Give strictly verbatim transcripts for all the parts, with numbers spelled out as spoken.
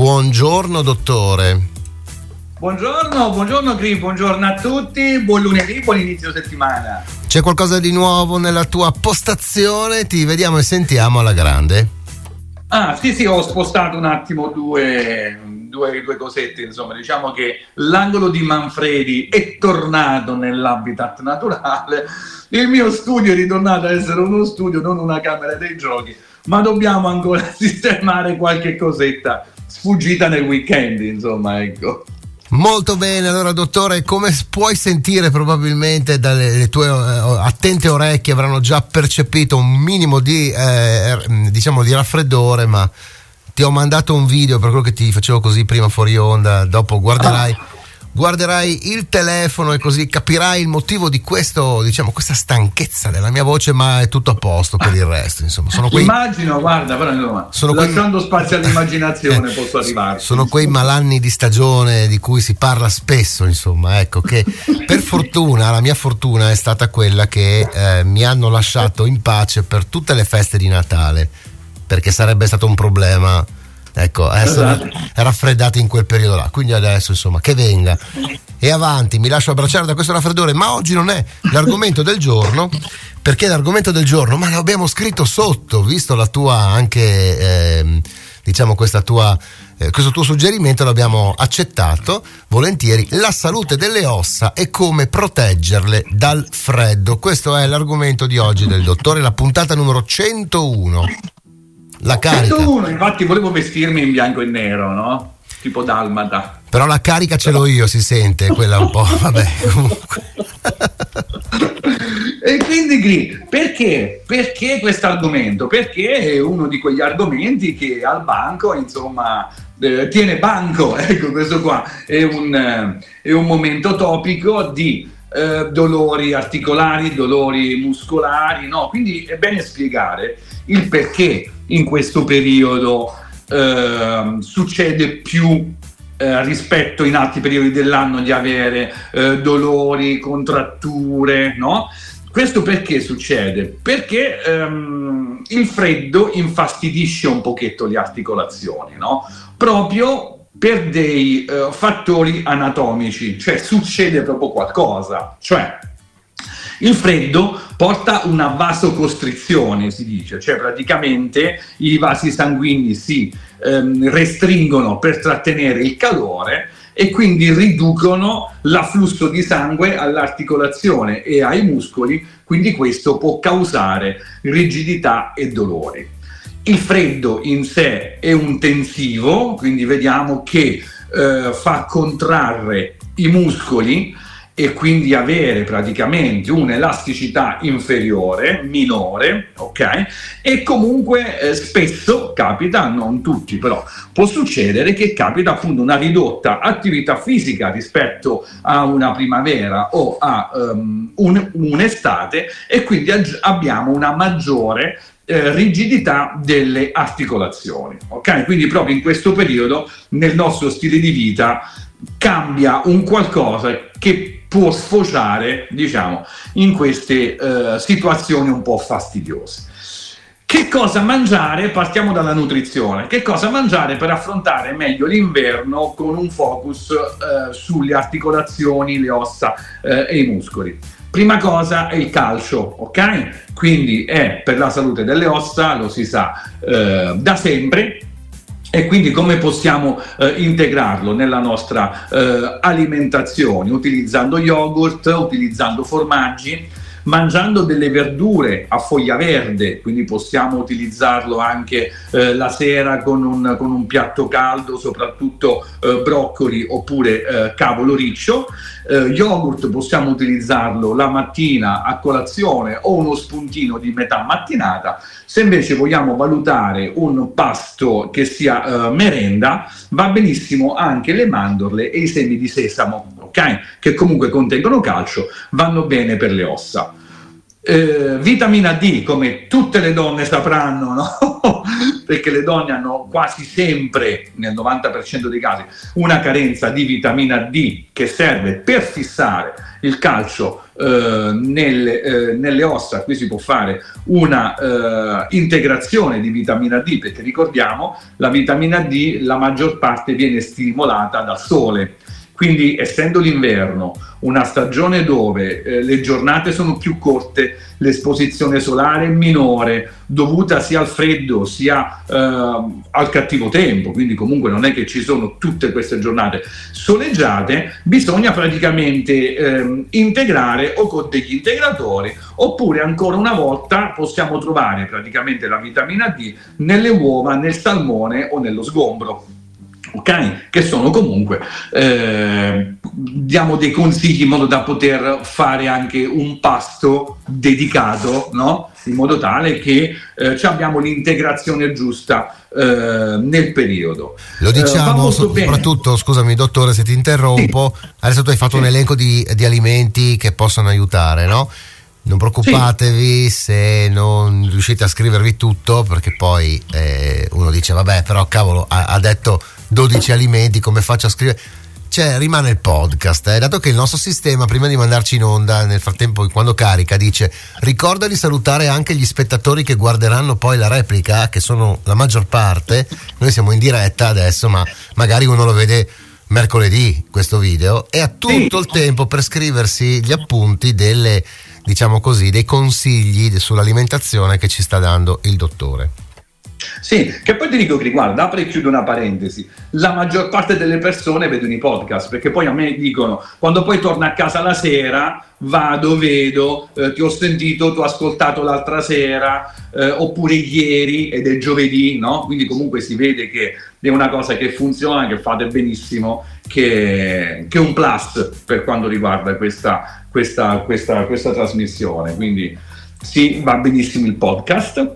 Buongiorno dottore. Buongiorno, buongiorno Cri, buongiorno a tutti, buon lunedì, buon inizio settimana. C'è qualcosa di nuovo nella tua postazione? Ti vediamo e sentiamo alla grande. Ah sì sì, ho spostato un attimo due, due, due cosette, insomma, diciamo che l'angolo di Manfredi è tornato nell'habitat naturale, il mio studio è ritornato a essere uno studio, non una camera dei giochi, ma dobbiamo ancora sistemare qualche cosetta sfuggita nel weekend, insomma, ecco. Molto bene, allora dottore, come puoi sentire probabilmente dalle le tue uh, attente orecchie avranno già percepito un minimo di eh, diciamo di raffreddore, ma ti ho mandato un video per quello che ti facevo così prima fuori onda, dopo guarderai ah. guarderai il telefono e così capirai il motivo di questo, diciamo, questa stanchezza della mia voce, ma è tutto a posto per il resto, insomma. Sono quei, immagino, guarda, però insomma, sono lasciando quei, spazio all'immaginazione posso arrivarci. Sono quei malanni di stagione di cui si parla spesso, insomma, ecco, che per fortuna, la mia fortuna è stata quella che eh, mi hanno lasciato in pace per tutte le feste di Natale, perché sarebbe stato un problema, ecco, essere esatto. raffreddati in quel periodo là. Quindi adesso, insomma, che venga e avanti, mi lascio abbracciare da questo raffreddore. Ma oggi non è l'argomento del giorno, perché l'argomento del giorno, ma l'abbiamo scritto sotto, visto la tua anche eh, diciamo questa tua eh, questo tuo suggerimento l'abbiamo accettato volentieri: la salute delle ossa e come proteggerle dal freddo. Questo è l'argomento di oggi del dottore, la puntata numero centouno. La carica. centouno, infatti volevo vestirmi in bianco e nero, no? Tipo dalmata. Però la carica ce l'ho io, si sente, quella un po', vabbè, comunque. E quindi perché? Perché questo argomento? Perché è uno di quegli argomenti che al banco, insomma, eh, tiene banco, ecco, questo qua è un, eh, è un momento topico di eh, dolori articolari, dolori muscolari, no? Quindi è bene spiegare il perché in questo periodo eh, succede più eh, rispetto in altri periodi dell'anno di avere eh, dolori, contratture, no? Questo perché succede? Perché ehm, il freddo infastidisce un pochetto le articolazioni, no? Proprio per dei eh, fattori anatomici, cioè succede proprio qualcosa, cioè il freddo porta una vasocostrizione, si dice, cioè praticamente i vasi sanguigni si ehm, restringono per trattenere il calore e quindi riducono l'afflusso di sangue all'articolazione e ai muscoli, quindi questo può causare rigidità e dolori. Il freddo in sé è un tensivo, quindi vediamo che eh, fa contrarre i muscoli e quindi avere praticamente un'elasticità inferiore, minore, ok? E comunque eh, spesso capita, non tutti però, può succedere che capita appunto una ridotta attività fisica rispetto a una primavera o a um, un, un'estate e quindi ag- abbiamo una maggiore eh, rigidità delle articolazioni, ok? Quindi proprio in questo periodo nel nostro stile di vita cambia un qualcosa che può sfociare, diciamo, in queste uh, situazioni un po' fastidiose. Che cosa mangiare? Partiamo dalla nutrizione. Che cosa mangiare per affrontare meglio l'inverno con un focus uh, sulle articolazioni, le ossa uh, e i muscoli? Prima cosa è il calcio, ok? Quindi è per la salute delle ossa, lo si sa uh, da sempre. E quindi come possiamo eh, integrarlo nella nostra eh, alimentazione? Utilizzando yogurt, utilizzando formaggi, mangiando delle verdure a foglia verde, quindi possiamo utilizzarlo anche eh, la sera con un, con un piatto caldo, soprattutto eh, broccoli oppure eh, cavolo riccio. Eh, yogurt possiamo utilizzarlo la mattina a colazione o uno spuntino di metà mattinata. Se invece vogliamo valutare un pasto che sia eh, merenda, va benissimo anche le mandorle e i semi di sesamo, ok? Che comunque contengono calcio, vanno bene per le ossa. Eh, vitamina D, come tutte le donne sapranno, no? Perché le donne hanno quasi sempre, nel novanta per cento dei casi, una carenza di vitamina D che serve per fissare il calcio eh, nelle, eh, nelle ossa. Qui si può fare una eh, integrazione di vitamina D, perché ricordiamo, la vitamina D la maggior parte viene stimolata dal sole. Quindi, essendo l'inverno una stagione dove eh, le giornate sono più corte, l'esposizione solare è minore, dovuta sia al freddo sia eh, al cattivo tempo, quindi comunque non è che ci sono tutte queste giornate soleggiate, bisogna praticamente eh, integrare o con degli integratori, oppure ancora una volta possiamo trovare praticamente la vitamina D nelle uova, nel salmone o nello sgombro. Ok, che sono comunque eh, diamo dei consigli in modo da poter fare anche un pasto dedicato, no? In modo tale che eh, abbiamo l'integrazione giusta eh, nel periodo. Lo diciamo eh, soprattutto, scusami dottore se ti interrompo, sì. Adesso tu hai fatto sì. un elenco di, di alimenti che possono aiutare, no? Non preoccupatevi sì. se non riuscite a scrivervi tutto, perché poi eh, uno dice vabbè, però cavolo, ha, ha detto dodici alimenti, come faccio a scrivere? Cioè, rimane il podcast, eh? Dato che il nostro sistema prima di mandarci in onda, nel frattempo quando carica, dice ricorda di salutare anche gli spettatori che guarderanno poi la replica, che sono la maggior parte. Noi siamo in diretta adesso, ma magari uno lo vede mercoledì questo video e ha tutto il tempo per scriversi gli appunti delle, diciamo così, dei consigli sull'alimentazione che ci sta dando il dottore. Sì, che poi ti dico che guarda, apro e chiudo una parentesi, la maggior parte delle persone vedono i podcast, perché poi a me dicono, quando poi torno a casa la sera, vado, vedo, eh, ti ho sentito, ti ho ascoltato l'altra sera, eh, oppure ieri ed è giovedì, no? Quindi comunque si vede che è una cosa che funziona, che fate benissimo, che, che è un plus per quanto riguarda questa, questa, questa, questa trasmissione, quindi sì, va benissimo il podcast.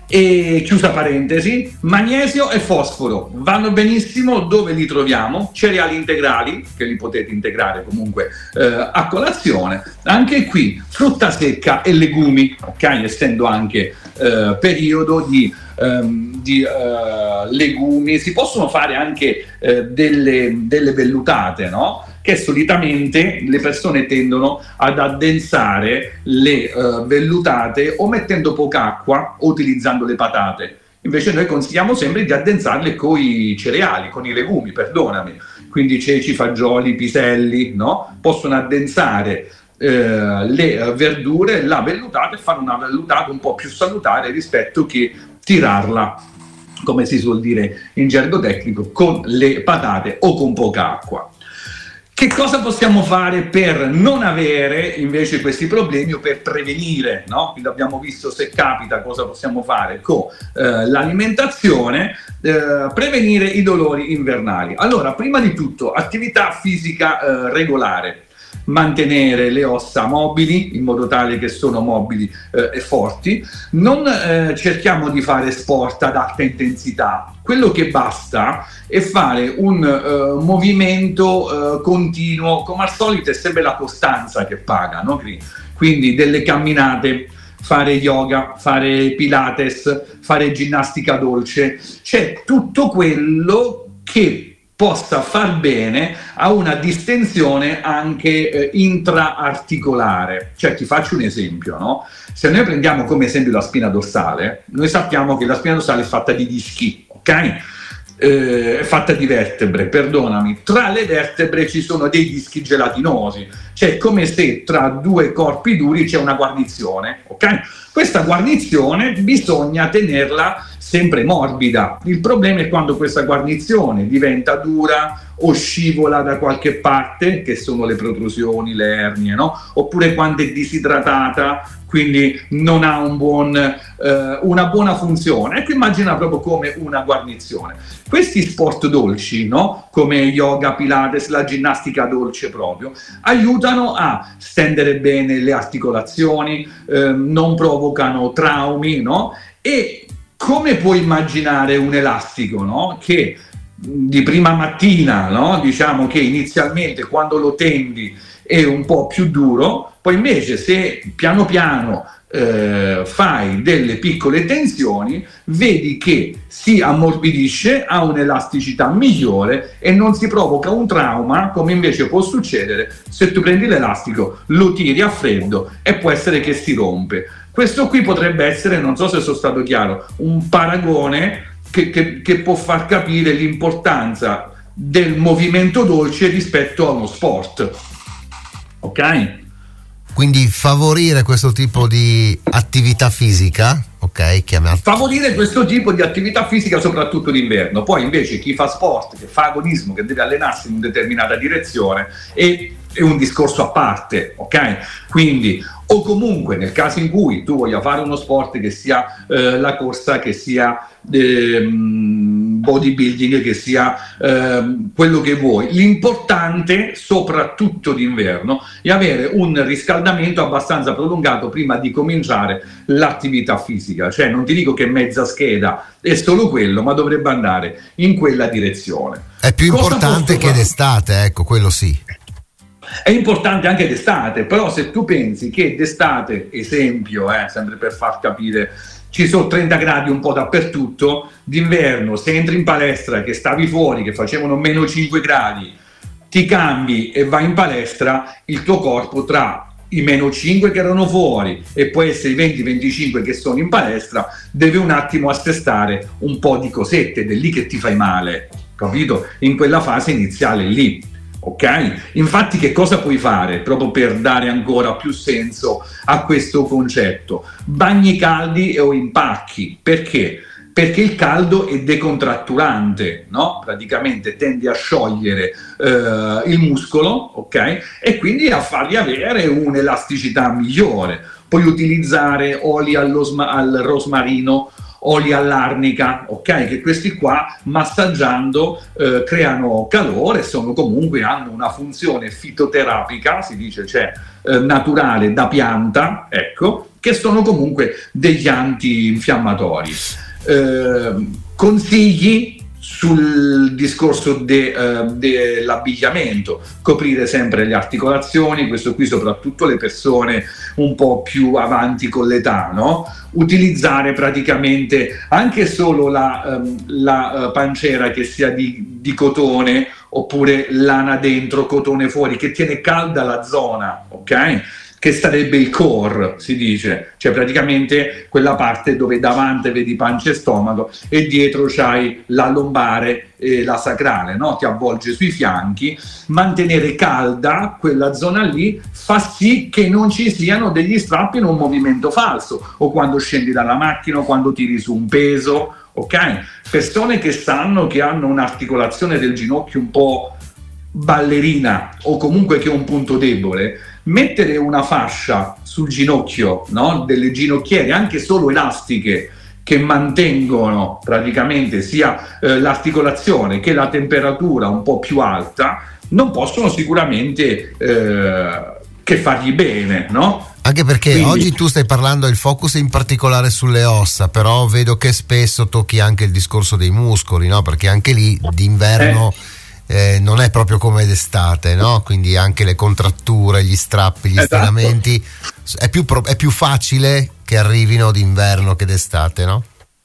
E chiusa parentesi, magnesio e fosforo vanno benissimo. Dove li troviamo? Cereali integrali, che li potete integrare comunque eh, a colazione, anche qui frutta secca e legumi, ok, essendo anche eh, periodo di, ehm, di eh, legumi. Si possono fare anche eh, delle, delle vellutate, no? Che solitamente le persone tendono ad addensare le uh, vellutate o mettendo poca acqua o utilizzando le patate. Invece noi consigliamo sempre di addensarle con i cereali, con i legumi, perdonami. Quindi ceci, fagioli, piselli, no? Possono addensare eh, le verdure, la vellutata, e fare una vellutata un po' più salutare rispetto che tirarla, come si suol dire in gergo tecnico, con le patate o con poca acqua. Che cosa possiamo fare per non avere invece questi problemi o per prevenire, no? Quindi abbiamo visto, se capita, cosa possiamo fare con eh, l'alimentazione, eh, prevenire i dolori invernali. Allora, prima di tutto, attività fisica eh, regolare. Mantenere le ossa mobili in modo tale che sono mobili eh, e forti. Non eh, cerchiamo di fare sport ad alta intensità. Quello che basta è fare un uh, movimento uh, continuo, come al solito è sempre la costanza che paga, no? Quindi delle camminate, fare yoga, fare pilates, fare ginnastica dolce, c'è tutto quello che possa far bene a una distensione anche eh, intraarticolare. Cioè, ti faccio un esempio, no? Se noi prendiamo come esempio la spina dorsale, noi sappiamo che la spina dorsale è fatta di dischi, ok? Eh, è fatta di vertebre, perdonami. Tra le vertebre ci sono dei dischi gelatinosi, cioè come se tra due corpi duri c'è una guarnizione, ok? Questa guarnizione bisogna tenerla sempre morbida. Il problema è quando questa guarnizione diventa dura o scivola da qualche parte, che sono le protrusioni, le ernie, no? Oppure quando è disidratata, quindi non ha un buon, eh, una buona funzione. Ecco, immagina proprio come una guarnizione. Questi sport dolci, no? Come yoga, pilates, la ginnastica dolce proprio, aiutano a stendere bene le articolazioni, eh, non provocano traumi, no? E come puoi immaginare un elastico, no? Che di prima mattina, no? Diciamo che inizialmente quando lo tendi è un po' più duro. Poi invece se piano piano eh, fai delle piccole tensioni, vedi che si ammorbidisce, ha un'elasticità migliore e non si provoca un trauma, come invece può succedere se tu prendi l'elastico, lo tiri a freddo e può essere che si rompe. Questo qui potrebbe essere, non so se sono stato chiaro, un paragone che, che, che può far capire l'importanza del movimento dolce rispetto a uno sport. Ok? Quindi favorire questo tipo di attività fisica, ok? Chiamato. Favorire questo tipo di attività fisica soprattutto d'inverno. Poi invece chi fa sport, che fa agonismo, che deve allenarsi in una determinata direzione, è, è un discorso a parte, ok? Quindi, o comunque nel caso in cui tu voglia fare uno sport che sia eh, la corsa, che sia eh, bodybuilding, che sia eh, quello che vuoi, l'importante soprattutto d'inverno è avere un riscaldamento abbastanza prolungato prima di cominciare l'attività fisica. Cioè non ti dico che mezza scheda è solo quello, ma dovrebbe andare in quella direzione. È più Cosa importante che d'estate, ecco, quello sì. È importante anche d'estate, però se tu pensi che d'estate, esempio, eh, sempre per far capire, ci sono trenta gradi un po' dappertutto, d'inverno se entri in palestra che stavi fuori, che facevano meno cinque gradi, ti cambi e vai in palestra, il tuo corpo tra i meno cinque che erano fuori e poi essere i venti venticinque che sono in palestra deve un attimo assestare un po' di cosette ed è lì che ti fai male, capito? In quella fase iniziale lì. Ok? Infatti che cosa puoi fare proprio per dare ancora più senso a questo concetto? Bagni caldi o impacchi. Perché? Perché il caldo è decontratturante, no? Praticamente tende a sciogliere eh, il muscolo, ok? E quindi a fargli avere un'elasticità migliore. Puoi utilizzare oli allo sma- al rosmarino, oli all'arnica, ok? Che questi qua massaggiando eh, creano calore, sono comunque hanno una funzione fitoterapica, si dice, cioè eh, naturale da pianta, ecco, che sono comunque degli antinfiammatori. Eh, consigli sul discorso de, eh, dell'abbigliamento: coprire sempre le articolazioni, questo qui soprattutto le persone un po' più avanti con l'età, no? Utilizzare praticamente anche solo la, um, la uh, pancera che sia di, di cotone oppure lana dentro, cotone fuori, che tiene calda la zona, ok? Che sarebbe il core, si dice, cioè praticamente quella parte dove davanti vedi pancia e stomaco e dietro c'hai la lombare e la sacrale, no? Ti avvolge sui fianchi. Mantenere calda quella zona lì fa sì che non ci siano degli strappi in un movimento falso, o quando scendi dalla macchina o quando tiri su un peso, ok? Persone che sanno che hanno un'articolazione del ginocchio un po' ballerina o comunque che è un punto debole, mettere una fascia sul ginocchio, no? Delle ginocchiere anche solo elastiche che mantengono praticamente sia eh, l'articolazione che la temperatura un po' più alta, non possono sicuramente eh, che fargli bene, no? Anche perché Quindi... oggi tu stai parlando, il focus in particolare sulle ossa, però vedo che spesso tocchi anche il discorso dei muscoli, no? Perché anche lì d'inverno eh. Eh, non è proprio come d'estate, no? Quindi anche le contratture, gli strappi, gli esatto. stiramenti è più, pro- è più facile che arrivino d'inverno che d'estate, no?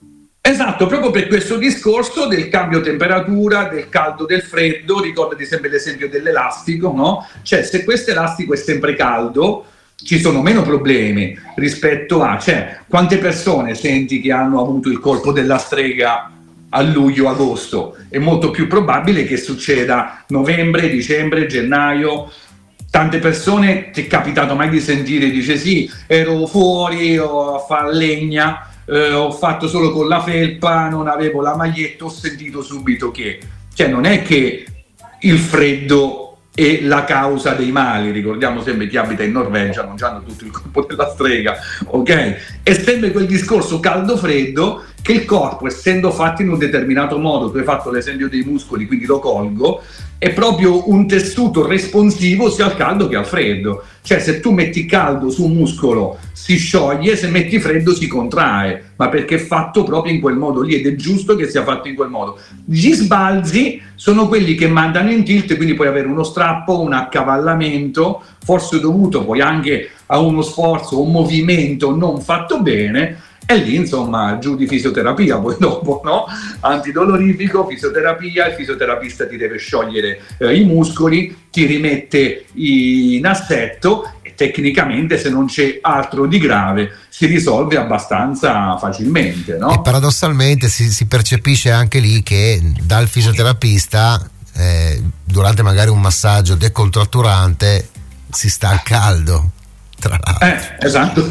Esatto, proprio per questo discorso del cambio temperatura, del caldo, del freddo. Ricordati sempre l'esempio dell'elastico, no? Cioè se questo elastico è sempre caldo ci sono meno problemi rispetto a, cioè, quante persone senti che hanno avuto il colpo della strega a luglio-agosto? È molto più probabile che succeda novembre, dicembre, gennaio. Tante persone, ti è capitato mai di sentire, dice sì, ero fuori ho a fare legna, eh, ho fatto solo con la felpa, non avevo la maglietta, ho sentito subito che, cioè non è che il freddo è la causa dei mali. Ricordiamo sempre chi abita in Norvegia non hanno tutto il colpo della strega, ok? È sempre quel discorso caldo-freddo che il corpo, essendo fatto in un determinato modo, tu hai fatto l'esempio dei muscoli, quindi lo colgo, è proprio un tessuto responsivo sia al caldo che al freddo. Cioè se tu metti caldo su un muscolo si scioglie, se metti freddo si contrae, ma perché è fatto proprio in quel modo lì ed è giusto che sia fatto in quel modo. Gli sbalzi sono quelli che mandano in tilt, quindi puoi avere uno strappo, un accavallamento, forse dovuto poi anche a uno sforzo, un movimento non fatto bene, e lì insomma giù di fisioterapia poi dopo, no? Antidolorifico, fisioterapia, il fisioterapista ti deve sciogliere eh, i muscoli, ti rimette in assetto e tecnicamente, se non c'è altro di grave, si risolve abbastanza facilmente, no? E paradossalmente si, si percepisce anche lì che dal fisioterapista eh, durante magari un massaggio decontratturante si sta al caldo. Tra l'altro. Eh, esatto,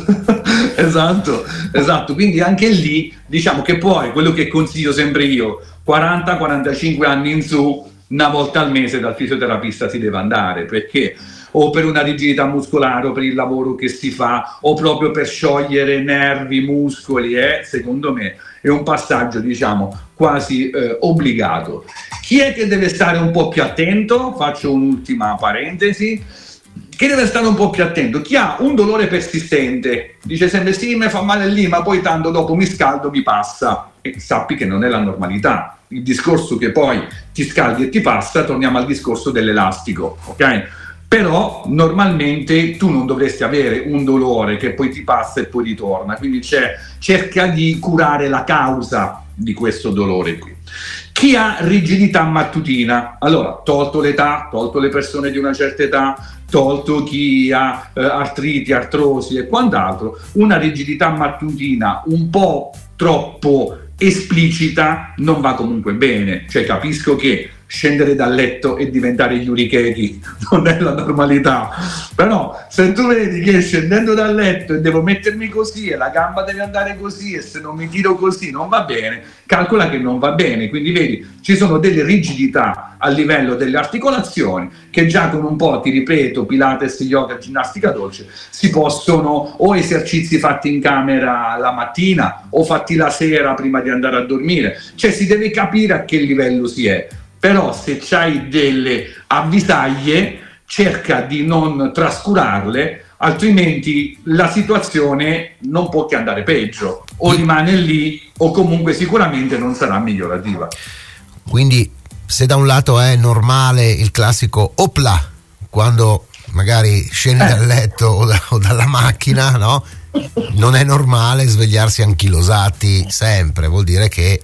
esatto, esatto. Quindi anche lì diciamo che poi quello che consiglio sempre io, quaranta quarantacinque anni in su, una volta al mese dal fisioterapista si deve andare, perché o per una rigidità muscolare o per il lavoro che si fa o proprio per sciogliere nervi, muscoli, eh, secondo me è un passaggio diciamo quasi eh, obbligato. Chi è che deve stare un po' più attento? Faccio un'ultima parentesi. Chi deve stare un po' più attento? Chi ha un dolore persistente, dice sempre sì, mi fa male lì, ma poi tanto dopo mi scaldo, mi passa, e sappi che non è la normalità. Il discorso che poi ti scaldi e ti passa, torniamo al discorso dell'elastico, ok? Però normalmente tu non dovresti avere un dolore che poi ti passa e poi ritorna, quindi c'è, cerca di curare la causa di questo dolore qui. Chi ha rigidità mattutina? Allora, tolto l'età, tolto le persone di una certa età, tolto chi ha eh, artriti, artrosi e quant'altro, una rigidità mattutina un po' troppo esplicita non va comunque bene. Cioè capisco che scendere dal letto e diventare Yurikeki non è la normalità, però se tu vedi che scendendo dal letto e devo mettermi così e la gamba deve andare così e se non mi tiro così non va bene, calcola che non va bene. Quindi vedi, ci sono delle rigidità a livello delle articolazioni che già con un po', ti ripeto, Pilates, yoga, ginnastica dolce, si possono, o esercizi fatti in camera la mattina o fatti la sera prima di andare a dormire, cioè si deve capire a che livello si è. Però se c'hai delle avvisaglie cerca di non trascurarle, altrimenti la situazione non può che andare peggio, o rimane lì o comunque sicuramente non sarà migliorativa. Quindi se da un lato è normale il classico opla quando magari scendi eh. dal letto o, da, o dalla macchina, no? Non è normale svegliarsi anchilosati sempre, vuol dire che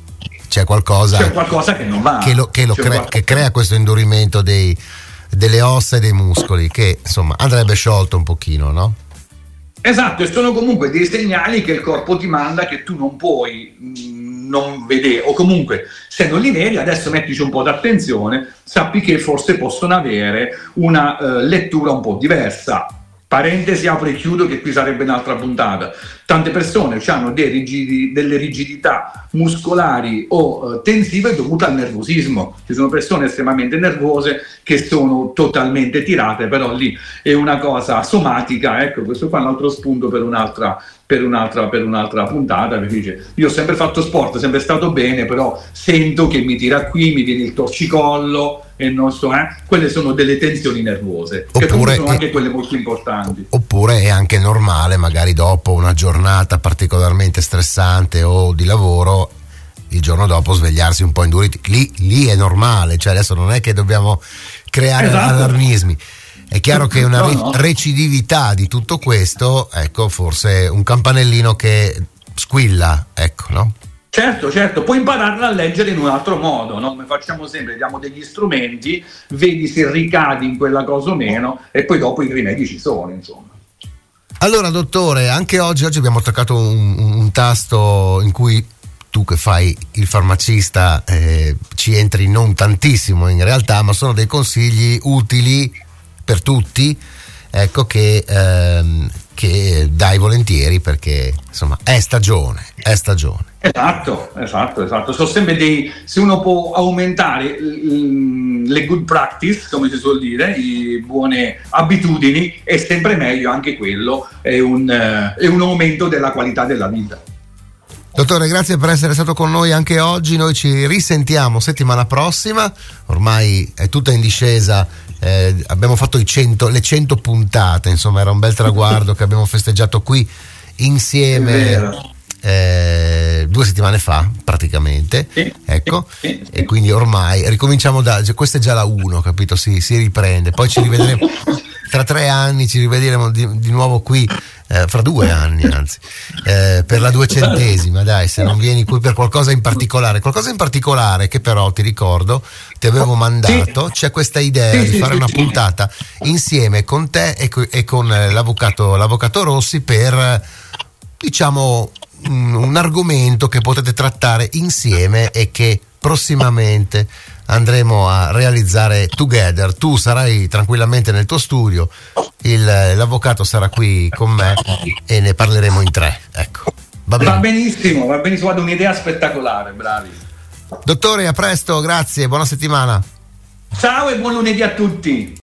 c'è qualcosa, c'è qualcosa che non va, che, lo, che, lo crea, che crea questo indurimento dei, delle ossa e dei muscoli, che insomma andrebbe sciolto un pochino, no? Esatto, e sono comunque dei segnali che il corpo ti manda che tu non puoi mh, non vedere, o comunque se non li vedi adesso mettici un po' d'attenzione, sappi che forse possono avere una uh, lettura un po' diversa. Parentesi, apro e chiudo, che qui sarebbe un'altra puntata. Tante persone hanno dei rigidi, delle rigidità muscolari o uh, tensive dovute al nervosismo. Ci sono persone estremamente nervose che sono totalmente tirate, però lì è una cosa somatica. Ecco, questo qua è un altro spunto per un'altra, per un'altra, per un'altra puntata, perché dice, io ho sempre fatto sport, sempre stato bene, però sento che mi tira qui, mi viene il torcicollo e non so, eh? Quelle sono delle tensioni nervose, oppure che sono anche è, quelle molto importanti. Oppure è anche normale, magari dopo una giornata particolarmente stressante o di lavoro, il giorno dopo svegliarsi un po' induriti. Lì, lì è normale, cioè adesso non è che dobbiamo creare esatto. allarmismi. È chiaro che una no, no. recidività di tutto questo, ecco, forse un campanellino che squilla, ecco, no? Certo, certo, puoi impararla a leggere in un altro modo, no? Come facciamo sempre, diamo degli strumenti, vedi se ricadi in quella cosa o meno e poi dopo i rimedi ci sono, insomma. Allora, dottore, anche oggi, oggi abbiamo toccato un, un tasto in cui tu che fai il farmacista eh, ci entri non tantissimo in realtà, ma sono dei consigli utili per tutti, ecco, che, ehm, che dai volentieri, perché insomma è stagione, è stagione. Esatto, esatto, esatto. Sono sempre dei, se uno può aumentare l, le good practice, come si suol dire, le buone abitudini, è sempre meglio, anche quello è un, è un aumento della qualità della vita. Dottore, grazie per essere stato con noi anche oggi. Noi ci risentiamo settimana prossima. Ormai è tutta in discesa. Eh, abbiamo fatto i cento, le cento puntate. Insomma, era un bel traguardo che abbiamo festeggiato qui insieme eh, due settimane fa, praticamente. Sì, ecco. Sì, sì. E quindi ormai ricominciamo da. Questa è già la uno, capito? Si, si riprende. Poi ci rivedremo tra tre anni, ci rivedremo di, di nuovo qui. Eh, fra due anni anzi eh, per la duecentesima, dai, se non vieni qui per qualcosa in particolare qualcosa in particolare che però ti ricordo ti avevo mandato, c'è questa idea di fare una puntata insieme con te e, co- e con l'avvocato, l'avvocato Rossi per, diciamo, un, un argomento che potete trattare insieme e che prossimamente andremo a realizzare together. Tu sarai tranquillamente nel tuo studio, il, l'avvocato sarà qui con me e ne parleremo in tre. Ecco. Va, va benissimo, va benissimo, guarda, un'idea spettacolare, bravi. Dottore, a presto, grazie, buona settimana. Ciao e buon lunedì a tutti.